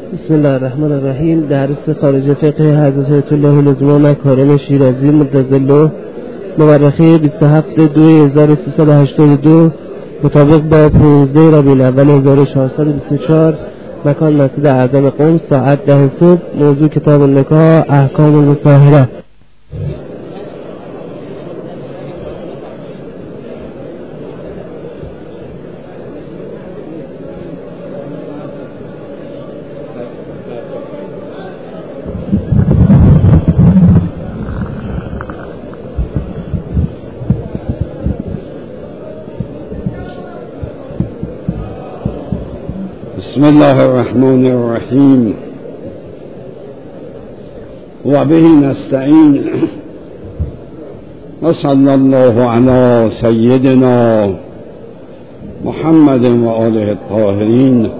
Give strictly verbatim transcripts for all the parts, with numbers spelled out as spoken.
بسم الله الرحمن الرحیم. درس خارج فقه حضرت آیت الله لزوم مکارم شیرازی مدظله مورخه بیست و هفتم دو هزار و سیصد و هشتاد و دو مطابق با پانزده ربیع الاول هزار و چهارصد و بیست و چهار. مکان مسجد اعظم قم، ساعت ده صبح. موضوع کتاب النکاح، احکام المصاهره. بسم الله الرحمن الرحیم و به نستعین و صلی الله علی سیدنا محمد و آله الطاهرین.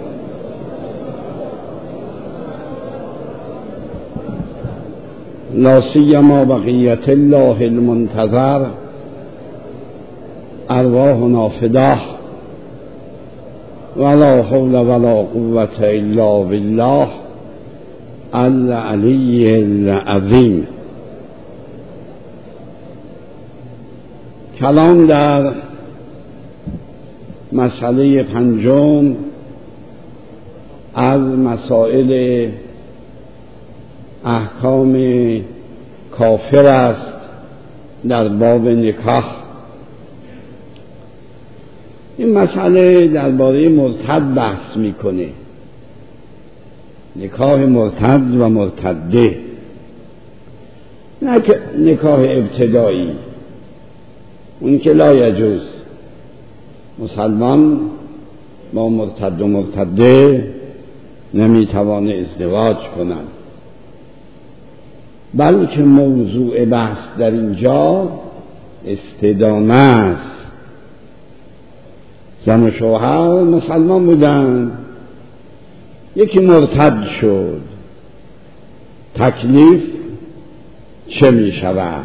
لا سیما بقیت الله المنتظر ارواحنا فداه ولا حول ولا قوة الا بالله العلی العظیم. کلام در مسئله پنجم از مسائل احکام کافر است در باب نکاح. این مسئله درباره مرتد بحث میکنه، نکاح مرتد و مرتده، نه نکاح ابتدایی، اون که لا یجوز مسلمان با مرتد و مرتده نمیتوانه ازدواج کنند، بلکه موضوع بحث در اینجا استدامه است. زن و شوهر مسلمان بودن، یکی مرتد شد، تکلیف چه می شود؟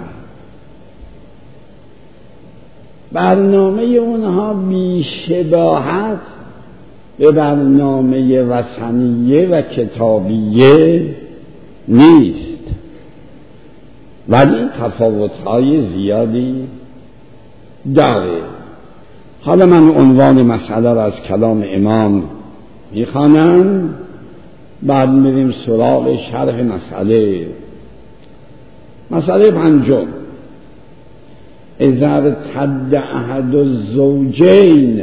برنامه اونها بی‌شباهت به برنامه وثنیه و کتابیه نیست، ولی تفاوت‌های زیادی داره. حالا من عنوان مسئله را از کلام امام میخوانم، بعد میریم سراغ شرح مسئله. مسئله پنجم: اذا ارتد احد الزوجین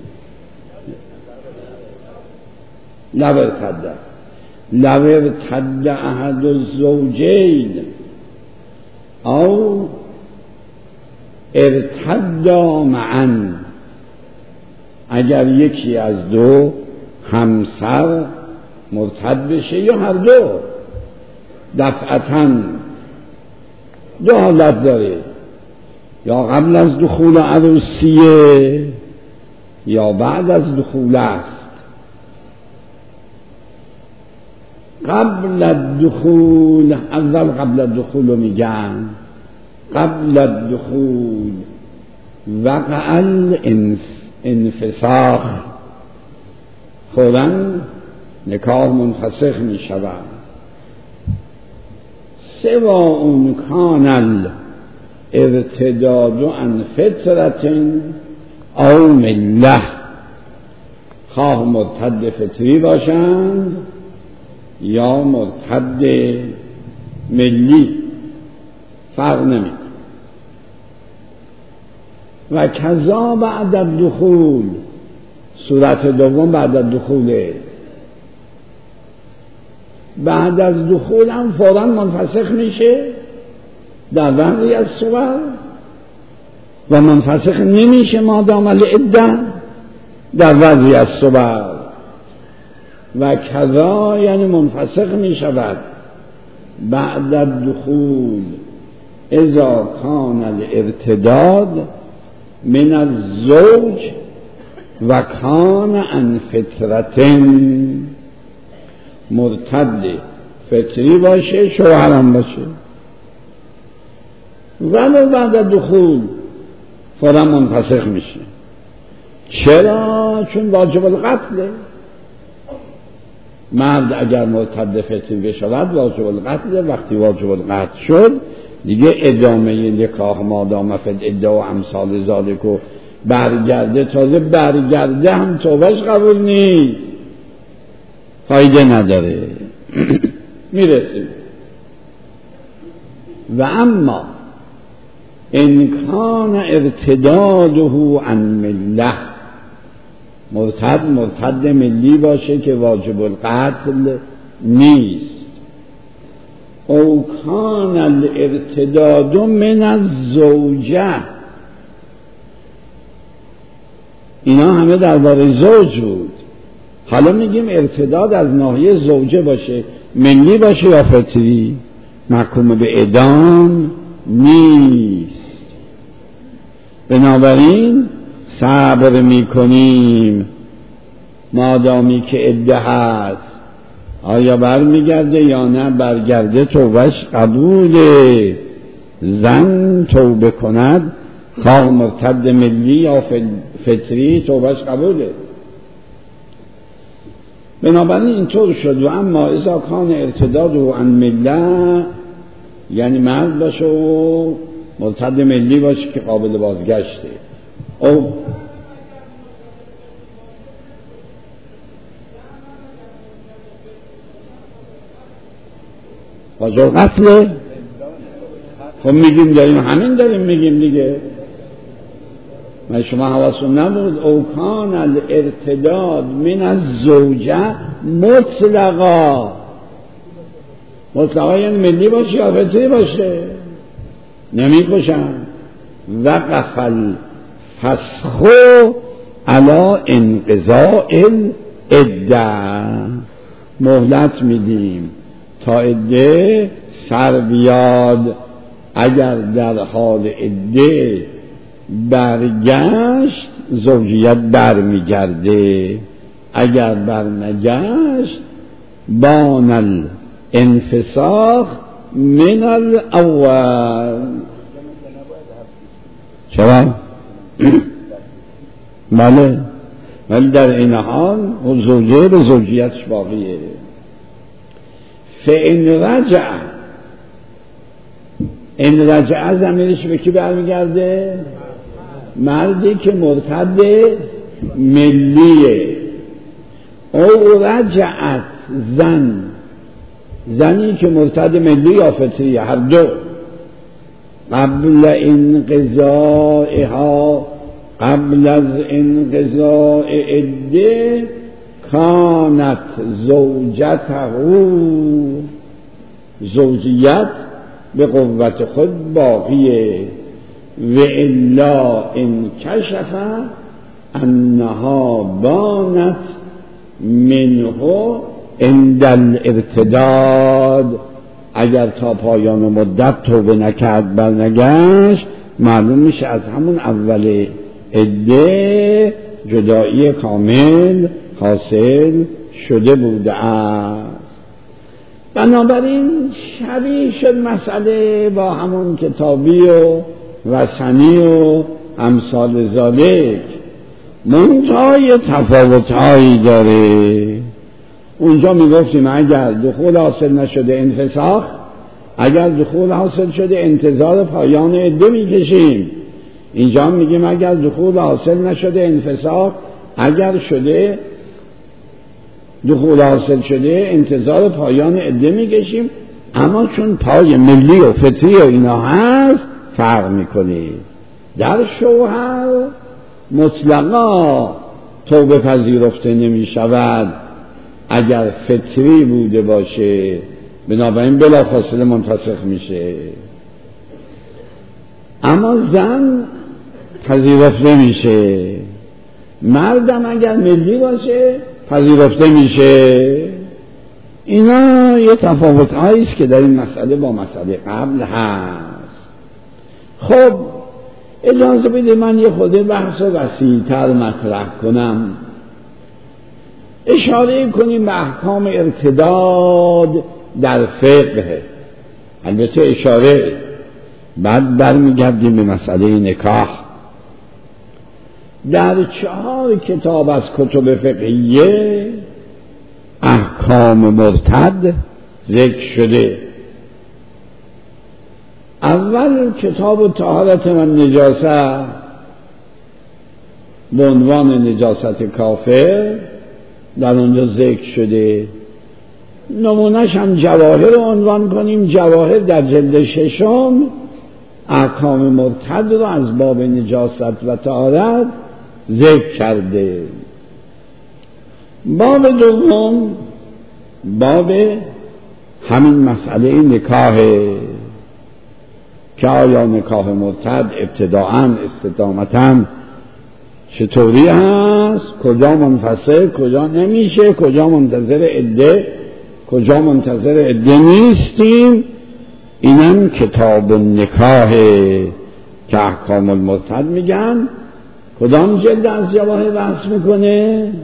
لو ارتد لو ارتد احد الزوجین او ارتدا معا، اگر یکی از دو همسر مرتد بشه یا هر دو دفعتاً، دو حالت داره، یا قبل از دخول عروسیه یا بعد از دخول است. قبل الدخول، اول قبل الدخول رو میگن، قبل الدخول وقع الانفساخ، فوراً نکاح منفسخ می شود. سواء کان الارتداد عن فطرة او مله، خواه مرتد فطری باشند یا مرتد ملی، فرق نمی. و کذا بعد الدخول، صورت دوم بعد الدخوله، بعد از دخول هم فوراً منفسخ میشه در بعضی از صور و منفسخ نمیشه مادام العده در بعضی از صور. و کذا یعنی منفسخ میشود بعد الدخول اذا کان الارتداد من الزوج و کان عن فطرتن، مرتد فطری باشه شوهرم باشه، ولو بعد دخول فورا منفسخ میشه. چرا؟ چون واجب القتله. مرد اگر مرتد فطری بشود واجب القتل، وقتی واجب القتل شد دیگه ادامه نکاح مادام فد ادعا و امثال ذالک و برگرده، تازه برگرده هم توبهش قبول نیست، فایده نداره. میرسیم و اما انکان ارتداده عن مله، مرتد مرتد ملی باشه که واجب القتل نیست. او کان الارتداد من الزوجه، اینا همه درباره زوج بود. حالا میگیم ارتداد از ناحیه زوجه باشه، ملی باشه یا فطری، محکوم به اعدام نیست. بنابراین صبر میکنیم مادامی که عده هست، آیا برمیگرده یا نه برگرده توبهش قبوله. زن توبه کند خواه مرتد ملی یا فطری توبهش قبوله. بنابراین اینطور شد. و اما اذا کان ارتداد و عن مله، یعنی مرد باشه و مرتد ملی باشه که قابل بازگشته. او واجب قتله. خب میگیم داریم همین داریم میگیم دیگه، من شما حواستون نبود. او کان الارتداد من الزوجه مطلقا، مطلقا یعنی ملی باشه یا فطری باشه، نمیکشن. وقف الفسخ علی انقضاء العده، مهلت میدیم تا عده سر بیاد. اگر در حال عده برگشت زوجیت برمیگرده، اگر برنگشت بان الانفساخ من الاول. چرا؟ بله، ولی در این حال زوجه به زوجیتش باقیه. فإن رجع، این رجع ضمیرش به کی برمیگرده؟ مردی که مرتد ملیه. او رجعت زن، زنی که مرتد ملی یا فطریه، هر دو. قبل انقضائها، قبل از انقضاء عده کانت زوجته، زوجیت به قوت خود باقیه. و الا انکشف انها بانت منه عند الارتداد، اگر تا پایان مدت توبه نکرد برنگشت، معلوم میشه از همون اول عده جدایی کامل حاصل شده بوده است. بنابراین شبیه شد مسئله با همون کتابی و وثنی و امثال ذالک، منتهای تفاوت‌هایی داره. اونجا میگفتیم اگر دخول حاصل نشده انفساخ، اگر دخول حاصل شده انتظار پایان عده میکشیم. اینجا میگیم اگر دخول حاصل نشده انفساخ، اگر شده دخول حاصل شده انتظار پایان عده میکشیم. اما چون پای ملی و فطری و اینا هست فرق میکنه. در شوهر مطلقا توبه پذیرفته نمیشود اگر فطری بوده باشه، بنابراین بلافاصله منفسخ میشه. اما زن پذیرفته میشه، مردم اگر ملی باشه پذیرفته میشه. اینا یه تفاوت هایی است که در این مسئله با مسئله قبل هست. خب اجازه بده من یه خود بحث و وسیع‌تر مطرح کنم. اشاره کنیم به احکام ارتداد در فقه، البته اشاره، بعد برمیگردیم به مسئله نکاح. در چهار کتاب از کتب فقهیه احکام احکام مرتد ذکر شده. اول کتاب طهارت و نجاست به عنوان نجاست کافر در اونجا ذکر شده. نمونهش هم جواهر رو عنوان کنیم. جواهر در جلد ششم احکام مرتد رو از باب نجاست و طهارت ذکر کرده. باب دوم باب همین مسئله نکاحه که آیا نکاح مرتد ابتداءً استدامتاً چطوری هست، کجا منفصل، کجا نمیشه، کجا منتظر عده، کجا منتظر عده نیستیم. اینم کتاب نکاحه که احکام المرتد میگن. کدام جلد از جواهر بحث میکنه؟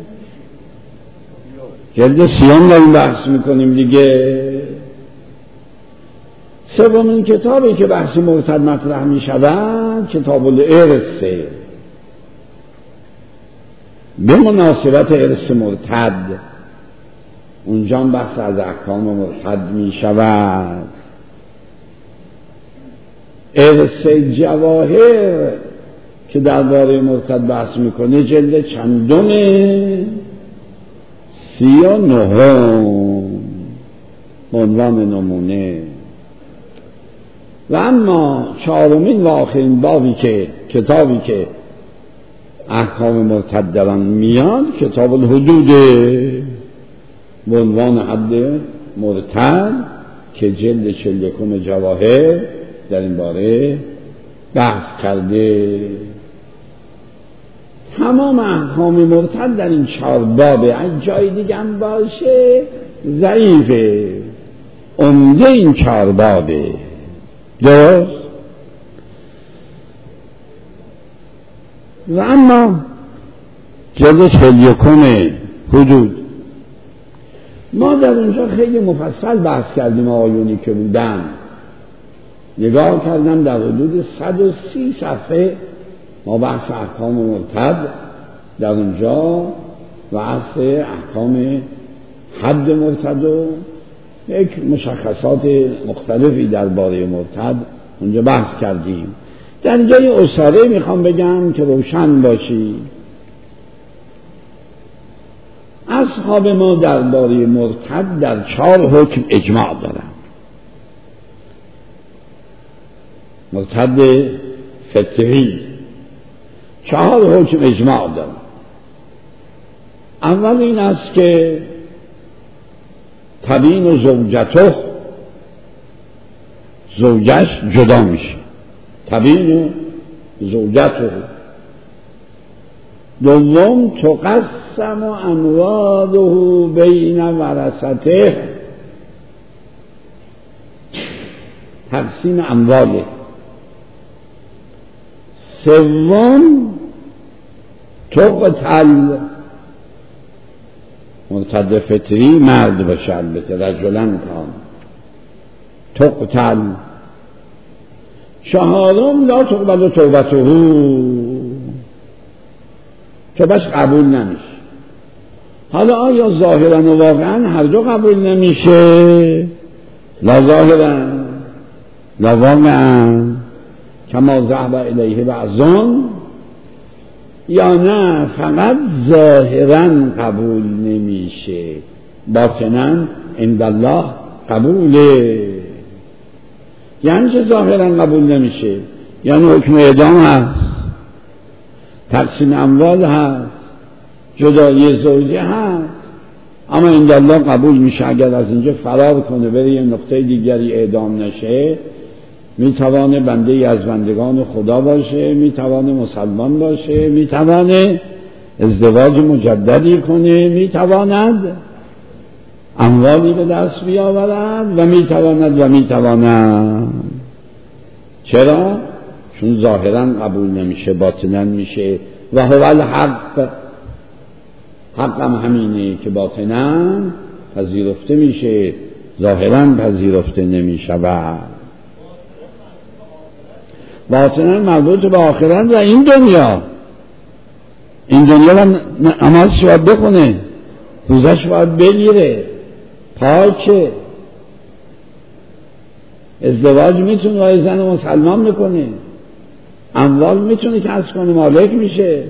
جلد سیام داریم بحث میکنیم دیگه. سومین کتابی که بحث مرتد مطرح میشود کتاب الارث، به مناسبت ارث مرتد. اونجا بحث از احکام مرتد میشود. ارث جواهر که درباره مرتد بحث میکنه جلد چندمه؟ سی و نهم عنوان نمونه. و اما چهارمین و آخرین بابی که کتابی که احکام مرتد در آن میاد کتاب الحدوده به عنوان حد مرتد که جلد چهل و یکم جواهر در این باره بحث کرده. تمام احکام مرتد در این چهار بابه. از جای دیگه هم باشه ضعیفه، عمده این چهار بابه. درست؟ و اما جلد چهل و یکم حدود ما در اونجا خیلی مفصل بحث کردیم. آیونی که بودن نگاه کردم در حدود صد و سی صفحه ما بحث احکام مرتد در اونجا و بحث احکام حد مرتد و یک مشخصات مختلفی درباره مرتد اونجا بحث کردیم. در جای اصاره میخوام بگم که روشن باشی. اصحاب ما درباره مرتد در چهار حکم اجماع دارن. مرتد فطری چهار حکم اجماع دارن. اول این است که تبین و زوجته، زوجش جدا میشه. تبین و زوجته. دوم تقسم امواله بین ورثته، تقسیم امواله. سوم تقتل، مرتد فطری مرد باشه البته، رجلن کان، تقتل. چهارم لا تقبل توبته، توبش قبول نمیشه. حالا آیا ظاهرا و واقعا هر دو قبول نمیشه؟ لا ظاهرا لا واقعا کما ذهب الیه بعضون، یا نه فقط ظاهرا قبول نمیشه، باطنا عند الله قبوله. یعنی چه ظاهرا قبول نمیشه؟ یعنی حکم اعدام هست، تقسیم اموال هست، جدایی زوجه هست، اما عند الله قبول میشه. اگر از اینجا فرار کنه بره یه نقطه دیگری اعدام نشه، میتوانه بنده ای از بندگان خدا باشه، میتوانه مسلمان باشه، میتوانه ازدواج مجددی کنه، میتواند اموالی به دست بیاورد و میتواند و میتواند. چرا؟ چون ظاهرا قبول نمیشه، باطنا میشه. و هو الحق، حقم همینه که باطنا پذیرفته میشه، ظاهرا پذیرفته نمیشود. باطنا مربوط به آخرت و این دنیا. این دنیا هم نمازش باید بخونه، روزش باید بگیره، پاکه. ازدواج میتونه با زن مسلمان میکنه، اموال میتونه کسب کنه، مالک میشه.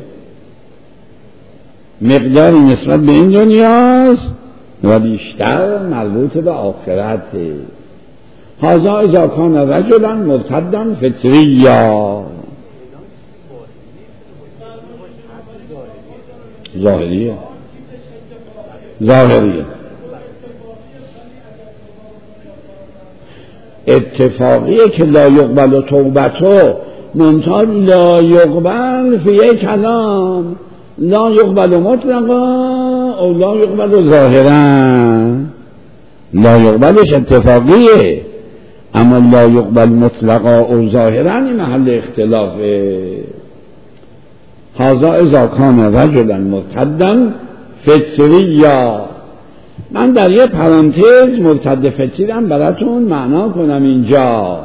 مقداری نسبت به این دنیاست و بیشتر مربوط به آخرته. هذا اذا کان رجلا مرتدا فطریا. ظاهریه ظاهریه اتفاقیه که لا یقبل توبتو منتها لا یقبل فی کلام، لا یقبل مطلقا او لا یقبل ظاهرا. لا یقبلش اتفاقیه، اما لا یقبل مطلقا او ظاهرا این محل اختلافه. هذا اذا کان رجلا مرتدا فطریا. من در یه پرانتز مرتد فطری هم براتون معنا کنم اینجا.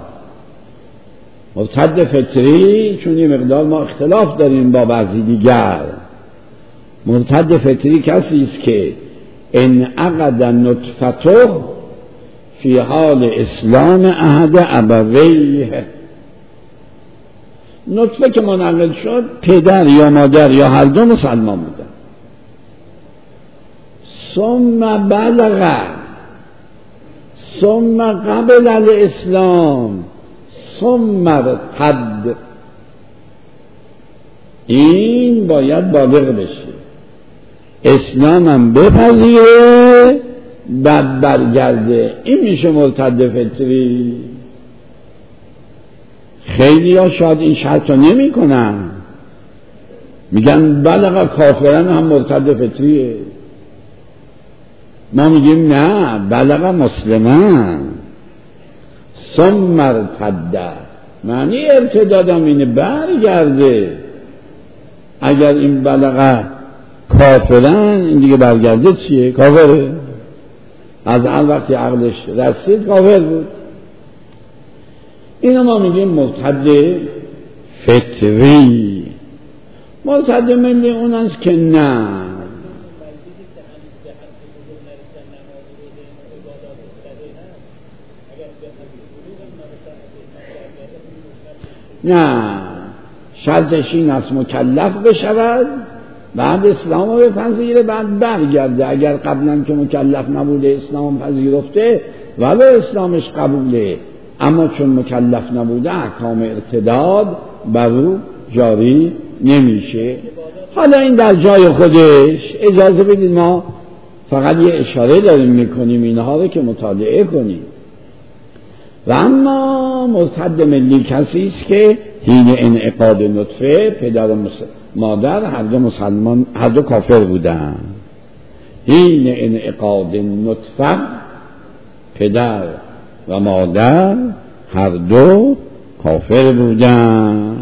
مرتد فطری چون یه مقدار ما اختلاف داریم با بعضی دیگر. مرتد فطری کسی است که انعقد نطفته فی حال اسلام احد ابویه. نطفه که منعقد شد پدر یا مادر یا هر دو مسلمان بودن، ثم بلغ ثم قبل الاسلام ثم ارتد. این باید بالغ بشه، اسلامم بپذیره، بعد برگرده. این میشه مرتد فطری. خیلی ها شاید این شرط رو نمی کنن، میگن بلغ کافرن هم مرتد فطریه. ما میگیم نه، بلغ مسلمان ثم ارتد. معنی ارتدادم اینه برگرده. اگر این بلغ کافرن این دیگه برگرده چیه؟ کافره. از اول وقتی عقلش رسید کافر بود. اینو ما میگیم مرتد فطری. مرتد ملی اون است که نه، نه شرطش این است مکلف بشود، بعد اسلام رو بپذیره، بعد برگرده. اگر قبلا که مکلف نبوده اسلام پذیرفته ولی اسلامش قبوله، اما چون مکلف نبوده احکام ارتداد بر او جاری نمیشه. حالا این در جای خودش. اجازه بدید ما فقط یه اشاره داریم میکنیم اینها رو که مطالعه کنیم. و اما مرتد ملی کسی است که حین انعقاد نطفه پدر و مادر هر دو مسلمان، هر دو کافر بودن. حین انعقاد نطفه پدر و مادر هر دو کافر بودن.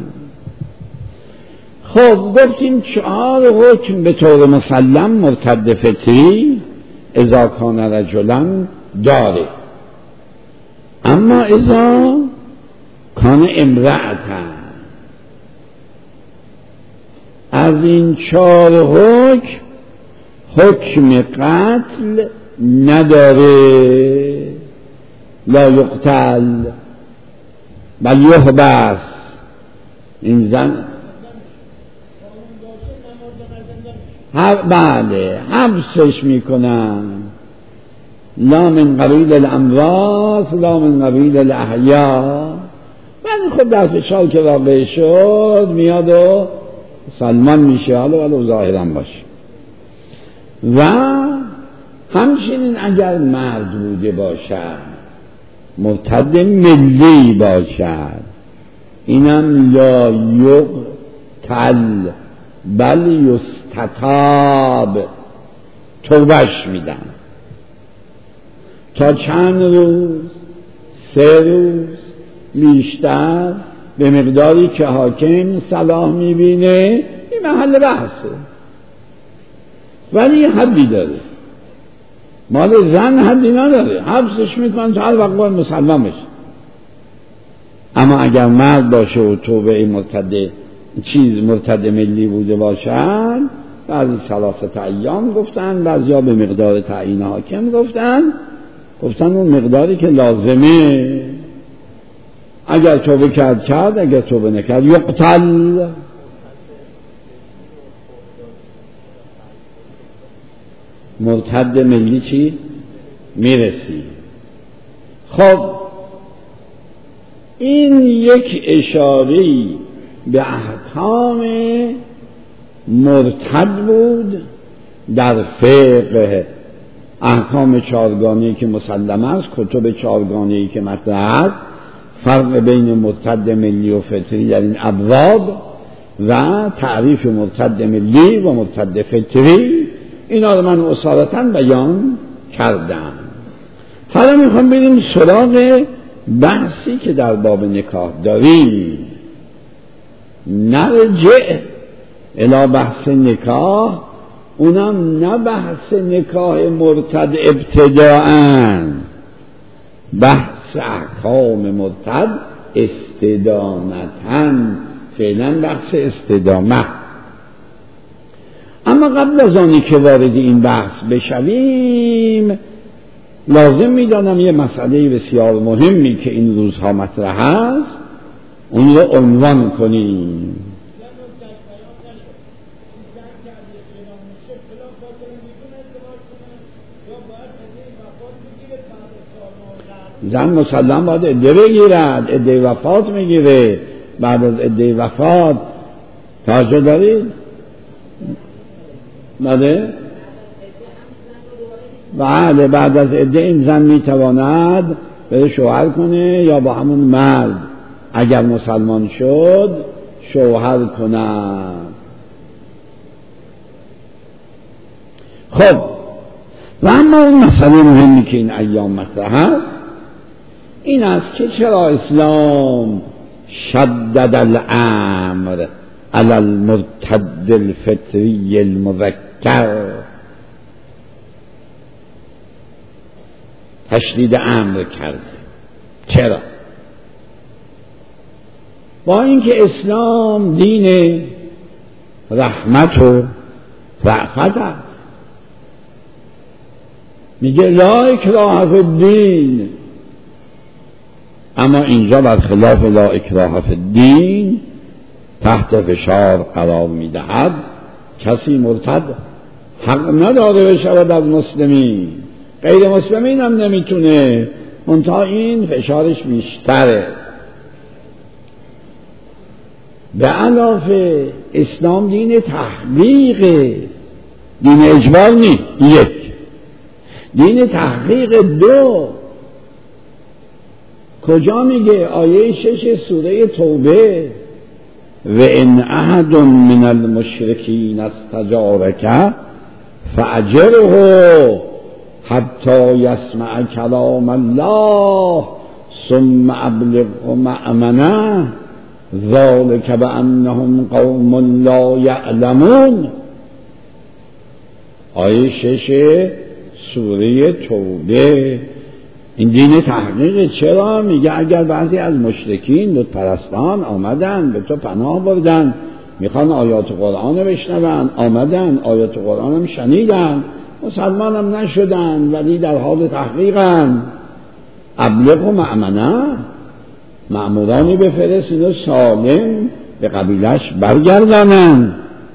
خب گفتیم چهار حکم به طور مسلم مرتد فطری اذا کان رجلا داره. اما اذا کان امرأتا، از این چهار حکم حکم قتل نداره. لا یقتل بل یحبس. این زن بله حبسش میکنن. لا من قبیل الاموات لا من قبیل الاحیا. بعد خود دست به چال که واقع شد میاد و سلمان میشه، حالا ولو ظاهرا باشه. و همچنین اگر مرد بوده باشد، مرتد ملی باشد، اینم لا یقتل بل یستتاب، توبش میدن تا چند روز، سه روز بیشتر، به مقداری که حاکم صلاح میبینه. این محل بحثه، ولی حدی داره. مال زن حدی نداره، حبسش میکنن تا هر وقت باید مسلمان بشه. اما اگر مرد باشه و توبه مرتد چیز مرتد ملی بوده باشن، بعضی ثلاثه ایام گفتن، بعضی ها به مقدار تعیین حاکم گفتن، گفتن اون مقداری که لازمه، اگر توبه کرد کرد، اگر توبه نکرد یقتل. مرتد ملی چی؟ میرسی. خب این یک اشاری به احکام مرتد بود در فقه، احکام چهارگانه‌ای که مسلم است، کتب چهارگانه‌ای که مطرح است، فرق بین مرتد ملی و فطری در این ابواب و تعریف مرتد ملی و مرتد فطری، اینا رو من اصالتاً بیان کردم. حالا میخوام بریم سراغ بحثی که در باب نکاح داریم. نرجع الی بحث نکاح، اونم نه بحث نکاح مرتد ابتداءً، بحث احکام مرتد استدامتاً، فعلا بحث استدامت. اما قبل از آنی که وارد این بحث بشویم، لازم میدانم یه مسئله بسیار مهمی که این روزها مطرح است اون رو عنوان کنیم. زن مسلم باید عده بگیرد، عده وفات میگیره. بعد از عده وفات توجه دارید؟ بله بله بعد از عده این زن میتواند بره شوهر کنه یا با همون مرد اگر مسلمان شد شوهر کند. خب و اما اون مسئله مهمی که این ایام مطرح است این است که چرا اسلام شدد الامر علی المرتد الفطری المذکر، تشدید امر کرده. چرا؟ با اینکه اسلام دین رحمت و رأفت است، میگه لا اکراه فی الدین، اما اینجا برخلاف لا اکراه فی الدین تحت فشار قرار میدهد. کسی مرتد حق نداره بشود از مسلمین، غیر مسلمین هم نمیتونه، منتها این فشارش بیشتره. به علاوه اسلام دین تحقیق، دین اجبار نیست. یک دین تحقیق. دو کجا میگه؟ آیه شش سوره توبه و ان احد من المشرکین استجارک فاجره حتی یسمع کلام الله ثم ابلغه مأمنه ذلک بانهم قوم لا یعلمون. آیه شش سوره توبه. این دین تحقیق. چرا؟ میگه اگر بعضی از مشرکین بت پرستان آمدن به تو پناه بردن، میخوان آیات قرآن رو بشنون، آمدن آیات قرآن هم شنیدن، مسلمان هم نشدن ولی در حال تحقیقن، ابلغ و مأمنه، مأمورانی بفرست اینو سالم به قبیلش برگردانن.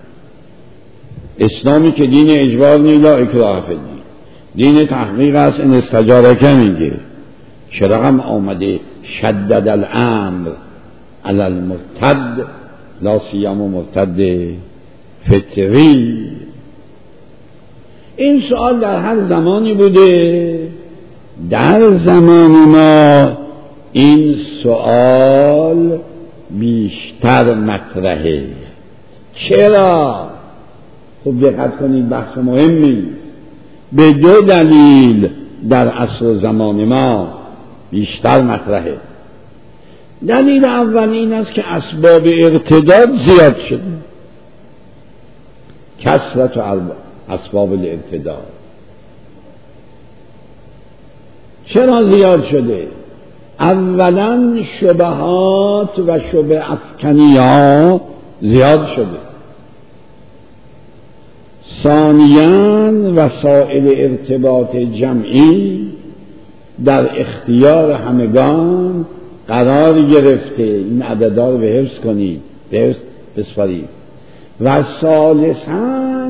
اسلامی که دین اجبار نیست، لا اکراه فی الدین، دین تحقیق است. این استجارکه میگه. چرا هم آمده شدد الامر علی المرتد، لا سیما مرتد فطری؟ این سوال در هر زمانی بوده. در زمان ما این سوال بیشتر مطرحه. چرا؟ خوب دقت کنید، بحث مهمی. به دو دلیل در عصر زمان ما بیشتر مطرحه. دلیل اول این است که اسباب ارتداد زیاد شده، کثرت اسباب الارتداد. چرا زیاد شده؟ اولا شبهات و شبه افکنی ها زیاد شده. ثانیاً وسائل ارتباط جمعی در اختیار همگان قرار گرفته. این عددها رو به حفظ کنید، به حفظ بسپارید. و ثالثاً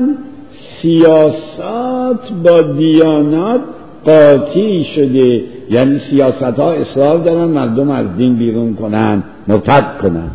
سیاست با دیانات قاطی شده، یعنی سیاست ها اصرار دارن مردم از دین بیرون کنن، مرتد کنن.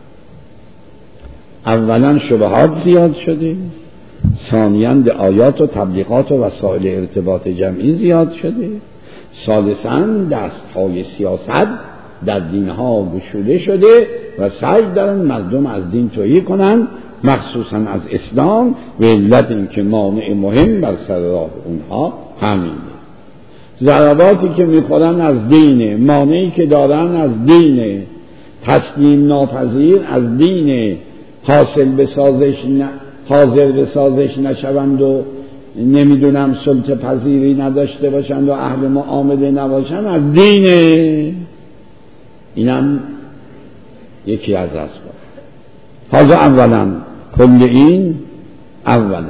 اولا شبهات زیاد شده، ثانیاً آیات و تبلیغات و وسایل ارتباط جمعی زیاد شده، ثالثاً دستهای سیاست در دینها گشوده شده و سعی دارن مردم از دین تویی کنن، مخصوصاً از اسلام، و علت این که مانع مهم بر سر راه اونها همینه. ضرباتی که میخورن از دینه، مانعی که دارن از دینه، تسلیم ناپذیر از دینه، حاصل به سازش ن... حاضر به سازش نشوند و نمیدونم سلطه پذیری نداشته باشند و اهل معامله نباشند از دینه. اینم یکی از اسباب. حالا اولا کل این اولا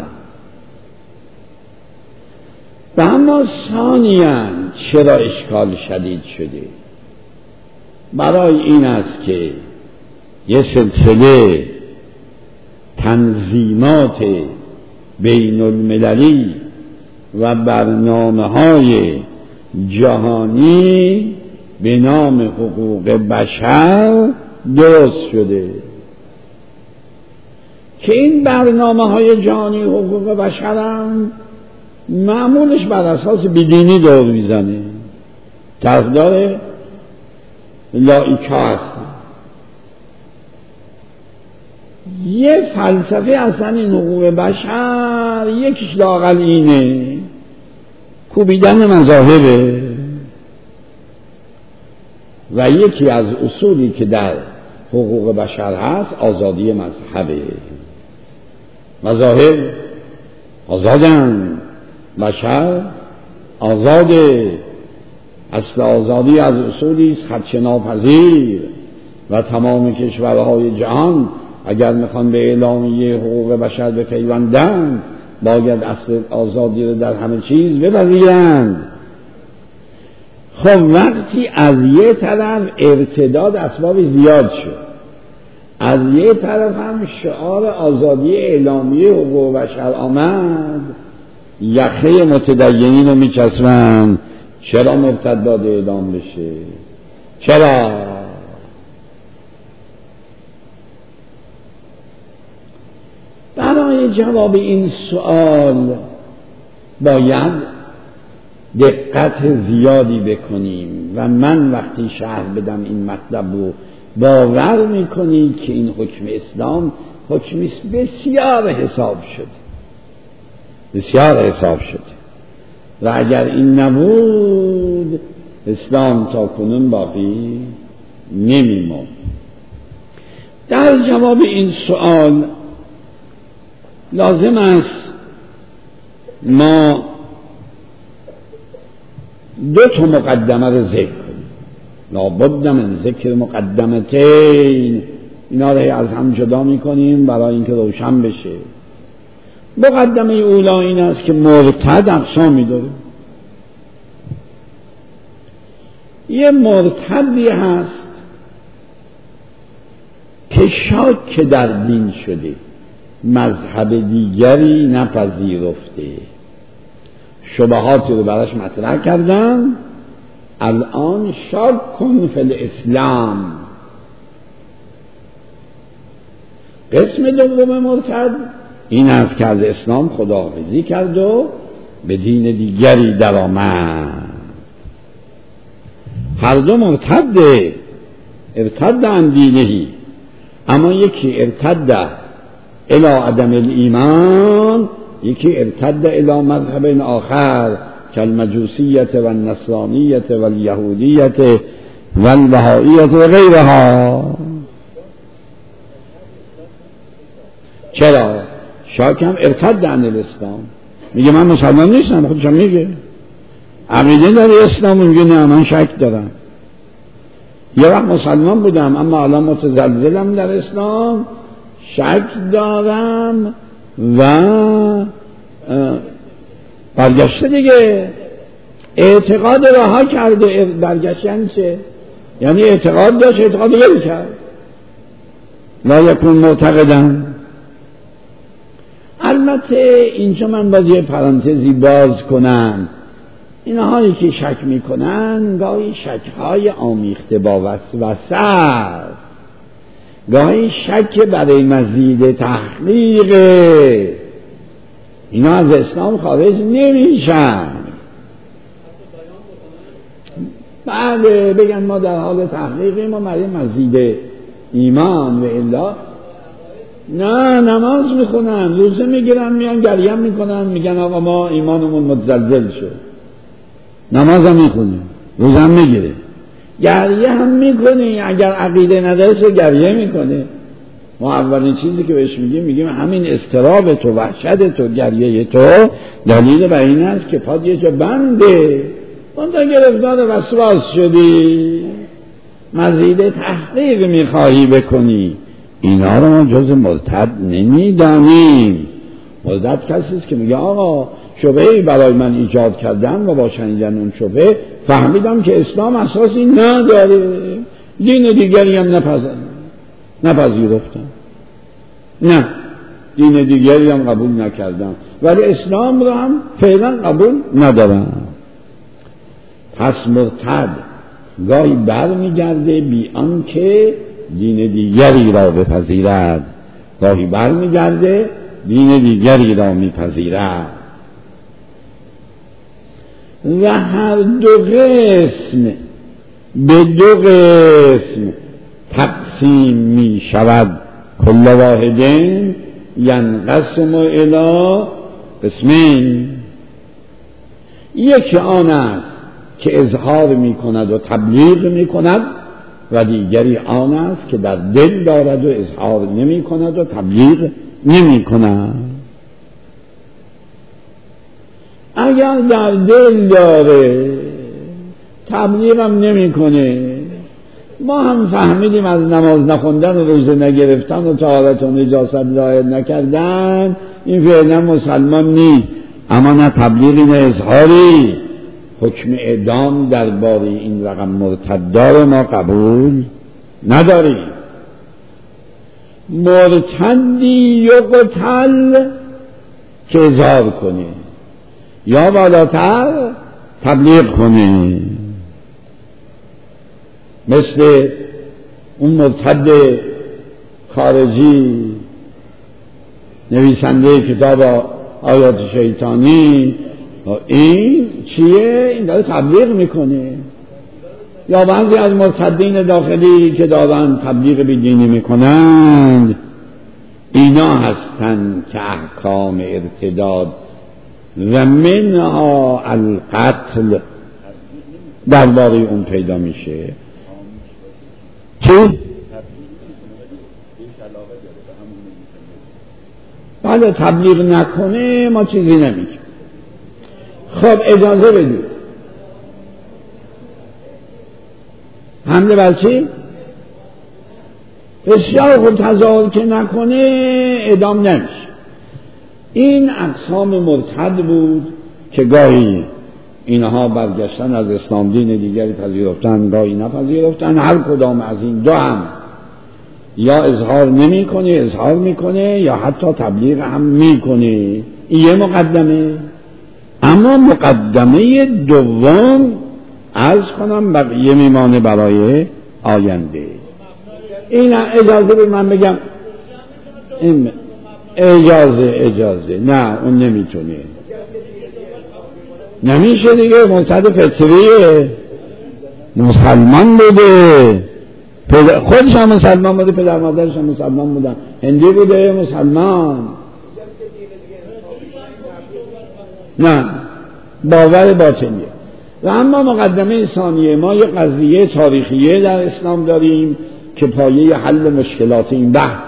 و اما ثانیاً چرا اشکال شدید شده؟ برای این است که یه سلسله تنظیمات بین المللی و برنامه های جهانی به نام حقوق بشر درست شده که این برنامه های جهانی حقوق بشر هم معمولش بر اساس بیدینی دور میزنه، طرفدار لایکا هست. یه فلسفه اصلا این حقوق بشر یکیش لااقل اینه، کوبیدن مذاهبه، و یکی از اصولی که در حقوق بشر هست آزادی مذهبه. مذاهب آزادن، بشر آزاده. اصل آزادی از اصولی است خدشه‌ناپذیر و تمام کشورهای جهان اگر میخوان به اعلامیه حقوق بشر بپیوندن باید اصل آزادی رو در همه چیز بپذیرند. خب وقتی از یه طرف ارتداد اسباب زیاد شد، از یه طرف هم شعار آزادی اعلامیه حقوق بشر آمد، یخه متدینین رو میچسبن چرا مرتداد اعدام بشه؟ چرا؟ برای جواب این سوال باید دقت زیادی بکنیم و من وقتی شرح بدم این مطلب رو باور میکنید که این حکم اسلام حکمی بسیار حساب شده، بسیار حساب شده و اگر این نبود اسلام تا کنون باقی نمیموند. در جواب این سوال لازم است ما دو تا مقدمه رو ذکر کنیم. لابد من ذکر مقدمتین، اینا رو از هم جدا میکنیم برای اینکه روشن بشه. مقدمه اولا این است که مرتد اقسامی داره. یه مرتدی هست که شاک در دین شده، مذهب دیگری نپذیرفته، شبهاتی رو براش مطرح کردن، الان شاک کن فی الاسلام. قسم دوم مرتد این است که از اسلام خداحافظی کرد و به دین دیگری در آمد. هر دو مرتد، ارتد عن دینهی، اما یکی ارتد الی عدم الایمان، یکی ارتد الی مذهب آخر کالمجوسیت و النصرانیت و الیهودیت و البهائیت و غیرها. چرا؟ شاکم ارتد عن الاسلام، میگه من مسلمان نیستم، خودشم میگه عقیده داری اسلام، میگه نه من شک دارم. یه وقت مسلمان بودم اما الان متزلزلم در اسلام، شک دارم و برگشته دیگه. اعتقاد رها کرده برگشتن چه؟ یعنی اعتقاد داشت اعتقاد دیگه کرد. لا یکون معتقدن. البته اینجا من باید یه پرانتزی باز کنم. اینهایی که شک میکنن گاهی شکهای آمیخته با وسوسه است، گاهی شک برای مزید تحقیق. اینا از اسلام خارج نمیشن. بله بگن ما در حال تحقیقیم، ما برای مزید ایمان و الا نه نماز میخونن، روزه میگیرن، میان گریه میکنن، میگن آقا ما ایمانمون متزلزل شد. نماز هم میخونه، روزه هم میگیره، گریه هم میکنه. اگر عقیده نداره گریه میکنه. ما اولین چیزی که بهش میگیم میگیم همین اضطراب تو، وحشت تو، گریه تو دلیل بر این است که پاد یه جا بنده، اون تا گرفتار وسواس شدی، مزید تحقیق میخواهی بکنی. اینا رو ما جز مرتد نمیدانیم. مرتد کسی است که میگه آقا شبهه‌ای برای من ایجاد کردن و با شنیدن اون شبهه فهمیدم که اسلام اساسی نداره، دین دیگری هم نپذیرفتم، نه دین دیگری هم قبول نکردم، ولی اسلام رو هم فعلا قبول ندارم. پس مرتد گاهی بر میگرده بی آنکه دین دیگری را بپذیرد، گاهی بر میگرده دین دیگری را میپذیرد و هر دو قسم به دو قسم تقسیم می شود. کل واحدین ینقسم الی قسمین. یکی آن است که اظهار می کند و تبلیغ می کند و دیگری آن است که در دل دارد و اظهار نمی کند و تبلیغ نمی کند. اگر در دل داره تبلیغ هم نمی کنه، ما هم فهمیدیم از نماز نخوندن و روزه نگرفتن و طهارت و نجاست رعایت نکردن این فعلا مسلمان نیست، اما نه تبلیغی نه اظهاری. حکم اعدام درباره این رقم مرتدار ما قبول نداریم. مرتدی یقتل که اظهار کنه یا بالاتر تبلیغ کنه، مثل اون مرتد خارجی نویسنده کتاب آیات شیطانی. این چیه؟ این داره تبلیغ میکنه. یا بعضی از مرتدین داخلی که دارن تبلیغ بیدینی میکنند، اینا هستند که احکام ارتداد و منها القتل درباره اون پیدا میشه. چی؟ بله تبلیغ نکنه ما چیزی نمیگیم. خب اجازه بدید حمله بر چی؟ بسیار خوب تظاهر که نکنه اعدام نمیشه. این اقسام مرتد بود که گاهی اینها برگشتن از اسلام دین دیگری پذیرفتن، گاهی نپذیرفتن. هر کدام از این دو هم یا اظهار نمی کنه اظهار میکنه یا حتی تبلیغ هم میکنه. این یه مقدمه. اما مقدمه دوم عرض کنم بقیه میمانه برای آینده. این اجازه به من بگم این اجازه اجازه نه اون نمیتونه، نمیشه دیگه. مرتد فطریه، مسلمان بوده، خودش هم مسلمان بوده، پدر مادرش هم مسلمان بودن، هندی بوده مسلمان. نه باور باطنیه. و اما مقدمه ثانیه ما یه قضیه تاریخیه در اسلام داریم که پایه حل مشکلات این بحث.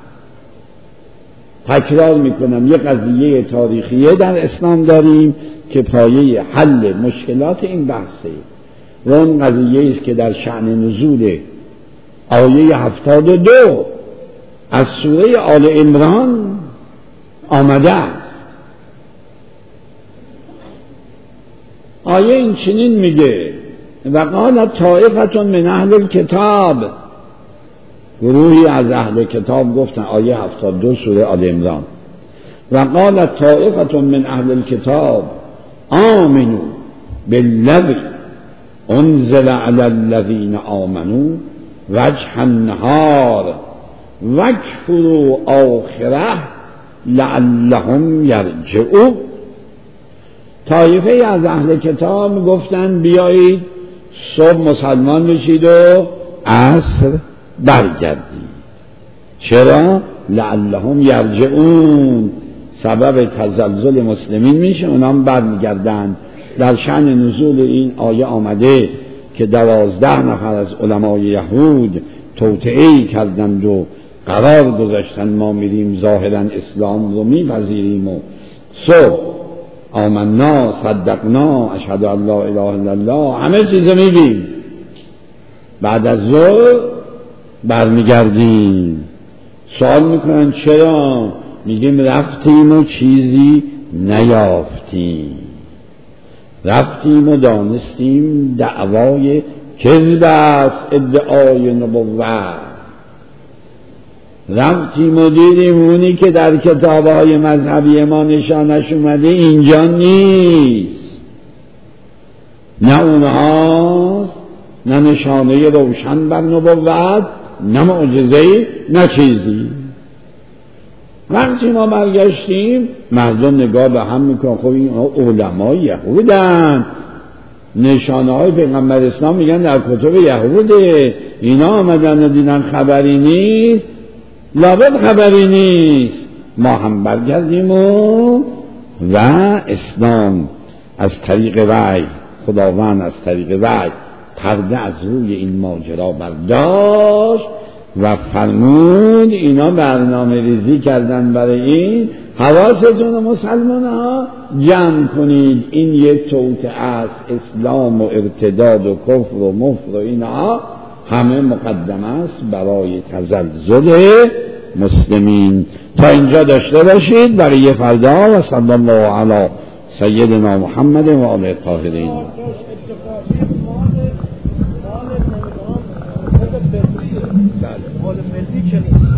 تکرار میکنم یه قضیه تاریخیه در اسلام داریم که پایه حل مشکلات این بحثه و اون قضیه است که در شأن نزول آیه هفتاد و دو از سوره آل عمران آمده است. آیه این چنین میگه و قالت طائفة من اهل الکتاب، گروهی از اهل کتاب گفتن، آیه هفتاد و دو سوره آل عمران، و قالت طائفة من اهل الکتاب آمنوا بالذی انزل علی الذین آمنوا وجه النهار واکفروا آخره لعلهم یرجعون. طایفه از اهل کتاب گفتن بیایید صبح مسلمان بشید و عصر برگردید. چرا؟ لعلهم یرجعون، سبب تزلزل مسلمین میشه، اونام برمیگردند. در شأن نزول این آیه آمده که دوازده نفر از علمای یهود توطئه‌ای کردند و قرار گذاشتن ما میریم ظاهرا اسلام رو میپذیریم و صبح آمنا صدقنا اشهد ان لا اله الا الله همه چیز میگیم، بعد از ظهر برمیگردیم. سوال میکنن چرا؟ میگیم رفتیم و چیزی نیافتیم، رفتیم و دانستیم دعوای کذب است، ادعای نبوت. رفتیم و دیدیم اونی که در کتاب‌های مذهبی ما نشانش اومده اینجا نیست، نه اونهاست، نه نشانه روشن بر نبوت، نه معجزه‌ای، نه چیزی. وقتی ما برگشتیم مردم نگاه به هم میکنن، خب این علمای یهودن، نشانه های پیغمبر اسلام میگن در کتب یهوده، اینا آمدن و دیدن خبری نیست، لابد خبری نیست. ما هم برگردیم و و اسلام از طریق وحی، خداوند از طریق وحی پرده از روی این ماجرا برداشت و فرمود اینا برنامه ریزی کردن برای این، حواستون مسلمان ها جمع کنید، این یک توطئه است، اسلام و ارتداد و کفر و مفر و اینا همه مقدم است برای تزلزل مسلمین. تا اینجا داشته باشید، بقیه فردا. و صلی الله علی سیدنا محمد و آله الطاهرین. مال ملی که نیست.